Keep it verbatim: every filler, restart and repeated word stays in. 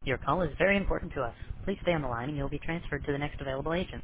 Your call is very important to us. Please stay on the line and you'll be transferred to the next available agent.